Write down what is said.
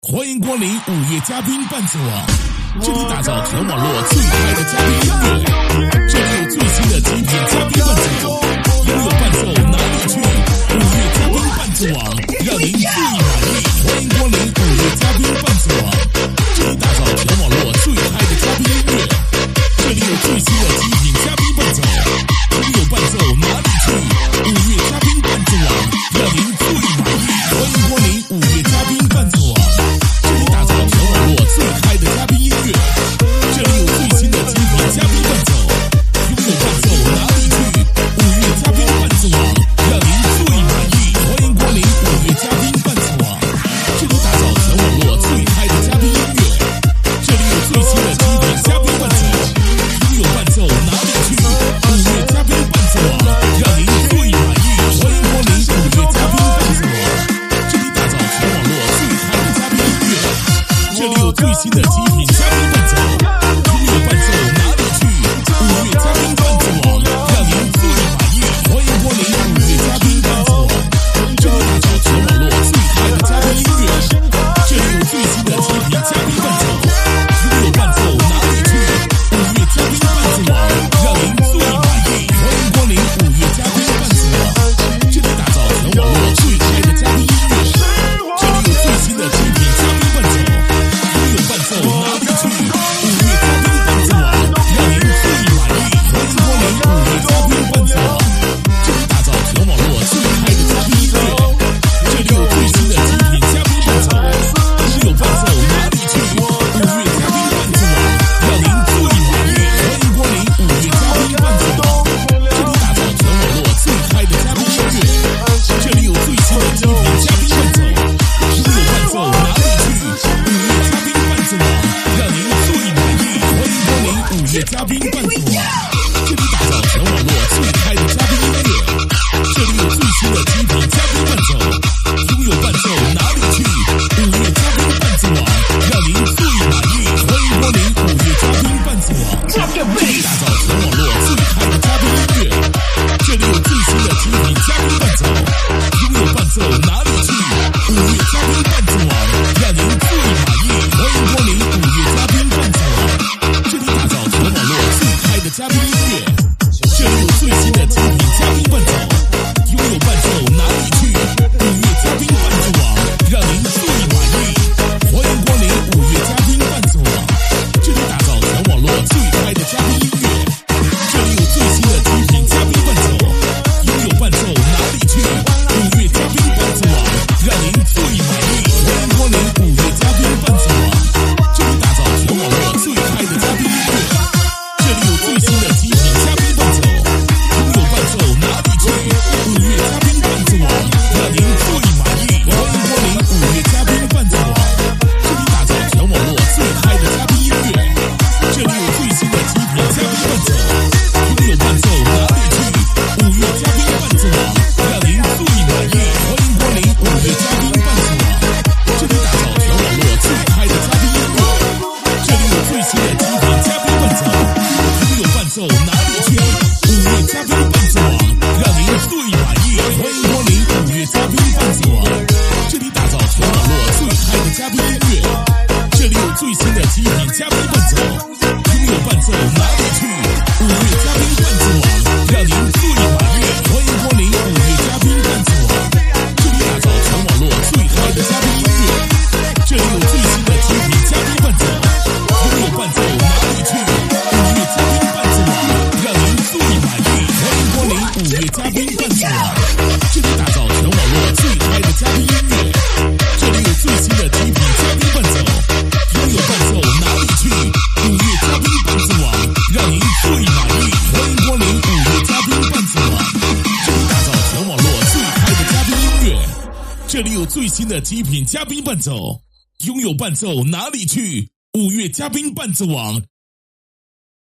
欢迎光临午夜嘉宾伴奏网，这里打造全网络最嗨的嘉宾音乐，这里有最新的极品嘉宾伴奏，拥有伴奏哪里去？午夜嘉宾伴奏网，让您最满意。欢迎光临午夜嘉宾伴奏网，这里打造全网络最嗨的嘉宾音乐，这里有最新的极品嘉宾伴奏，拥有伴奏哪里去？午夜嘉宾伴奏网，让您最满意。欢迎光临午夜嘉宾伴奏网。最嗨的嘉宾音乐，这里有最新的精品嘉宾伴奏，拥有伴奏哪里去？午夜嘉宾伴奏网，让您最满意。欢迎光临午夜嘉宾伴奏网，这里打造全网络最嗨的嘉宾音乐，这里有最新的精品嘉宾伴奏，拥有伴奏哪里去？午夜嘉宾伴奏网，让您最满意。欢迎光临午夜嘉宾伴奏网，这里打造全网络最嗨的嘉宾音乐。这里有最新的极品嘉宾伴奏，拥有伴奏哪里去？午夜嘉宾伴奏网，让您最满意。欢迎光临午夜嘉宾伴奏网，这里打造全网络最嗨的嘉宾音乐。这里有最新的极品嘉宾伴奏，拥有伴奏哪里去？午夜嘉宾伴奏网，让您最满意。欢迎光临午夜嘉宾伴奏网，这里打造全网络最嗨的嘉宾音乐。这里有最新的精品嘉宾伴奏。伴奏哪里去？午夜嘉宾伴奏网，让您最满意。欢迎光临午夜嘉宾伴奏网，这里打造全网络最嗨的嘉宾音乐。这里有最新的精品嘉宾伴奏，拥有伴奏哪里去？午夜嘉宾伴奏网，让您最满意。欢迎光临午夜嘉宾伴奏网，这里打造全网络最嗨的嘉宾音乐。这里有最新的精品嘉宾伴奏，拥有伴奏哪里去？午夜嘉宾伴奏网，让您最满意。欢迎光临午夜嘉宾伴奏网，这里打造全网络最嗨的嘉宾音乐。这里有最新的精品嘉宾伴奏，拥有伴奏哪里去？午夜嘉宾伴奏网，让您最满意。欢迎光临午夜嘉宾伴奏网，这里打造全网络最嗨的嘉宾音乐。这里有最新的精品嘉宾伴奏，拥有伴奏哪里去？午夜嘉宾伴奏网，让您最满意。欢迎光临午夜嘉宾伴奏网，这里打造全网络最嗨的嘉宾音乐。这里有最新的精品嘉宾伴奏，拥有伴奏哪里去？午夜嘉宾伴奏网，让您最满意。欢迎光临午夜嘉宾伴奏网，这里打造全网络最嗨的嘉宾音乐。这里有最新的精品嘉宾伴奏，拥有伴奏哪里去？午夜嘉宾伴奏网，让您最满意。欢迎光临午夜嘉宾伴奏网，这里打造全网络最嗨的嘉宾音乐。这里有最新的极品嘉宾伴奏，拥有伴奏哪里去？午夜嘉宾伴奏网，让您最满意。欢迎光临午夜嘉宾伴奏网，这里打造全网络最嗨的嘉宾音乐。这里有最新的极品嘉宾伴奏，拥有伴奏哪里去？午夜嘉宾伴奏网，让您最满意。欢迎光临午夜嘉宾伴奏网，这里打造全网络最嗨的嘉宾音乐。这里有最新的精品嘉宾伴奏，拥有伴奏哪里去？午夜嘉宾伴奏网，让您最满意。欢迎光临午夜嘉宾伴奏网，这里打造全网络最嗨的嘉宾音乐。这里有最新的极品嘉宾伴奏，拥有伴奏哪里去？午夜嘉宾伴奏网，让您最满意。欢迎光临午夜嘉宾伴奏网，这里打造全网络最嗨的嘉宾音乐。这里有最新的精品嘉宾伴奏，拥有伴奏哪里去？午夜嘉宾伴奏网，让您最满意。欢迎光临午夜嘉宾伴奏网，这里打造全网络最嗨的嘉宾音乐。这里有最新的精品嘉宾伴奏，拥有伴奏哪里去？午夜嘉宾伴奏网，让您最满意。欢迎光临午夜嘉宾伴奏网，这里打造全网络最嗨的嘉宾音乐。这里有最新的极品嘉宾伴奏，拥有伴奏哪里去？午夜嘉宾伴奏网，